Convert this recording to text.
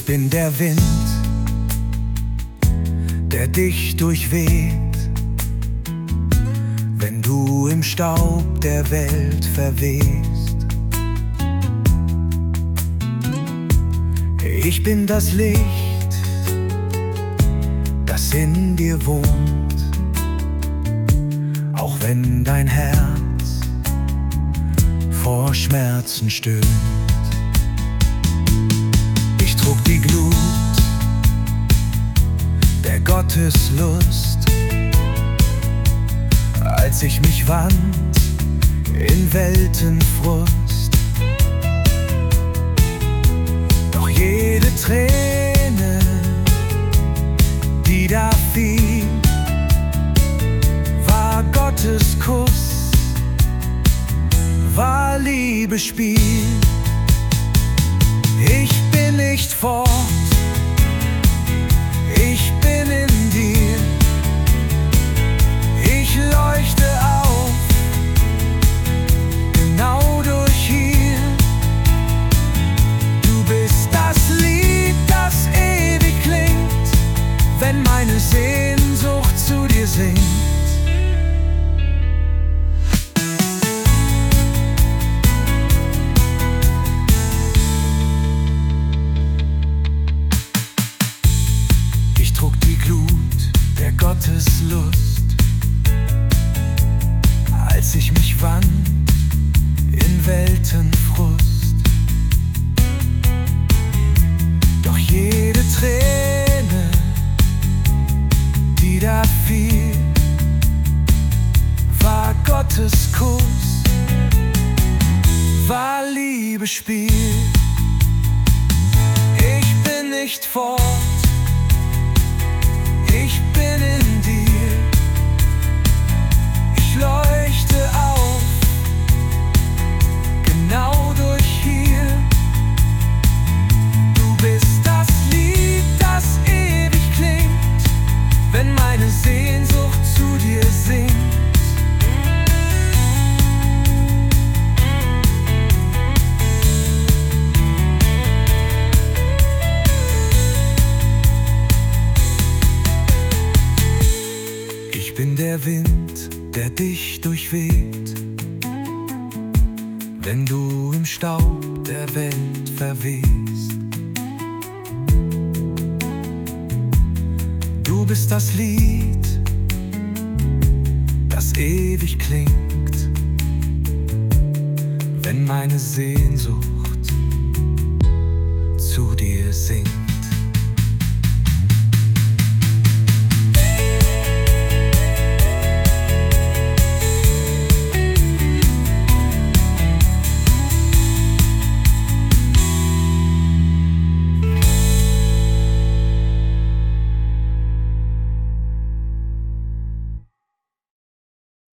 Ich bin der Wind, der dich durchweht, wenn du im Staub der Welt verwehst. Ich bin das Licht, das in dir wohnt, auch wenn dein Herz vor Schmerzen stöhnt. Ich trug die Glut der Gotteslust, als ich mich wand in Weltenfrust. Doch jede Träne, die da fiel, war Gottes Kuss, war Liebesspiel. Ich bin nicht fort, ich bin in dir. Ich leuchte auf, genau durch hier. Du bist das Lied, das ewig klingt, wenn meine Sehnsucht zu dir singt. Ich trug die Glut der Gotteslust, als ich mich wand in Weltenfrust. Doch jede Träne, die da fiel, war Gottes Kuss, war Liebesspiel. Ich bin nicht fort, ich bin in dir. Ich leuchte auf, genau durch hier. Du bist das Lied, das ewig klingt, wenn meine Sehnsucht zu dir singt. Ich bin der Wind, der dich durchweht, wenn du im Staub der Welt verwehst. Du bist das Lied, das ewig klingt, wenn meine Sehnsucht zu dir singt.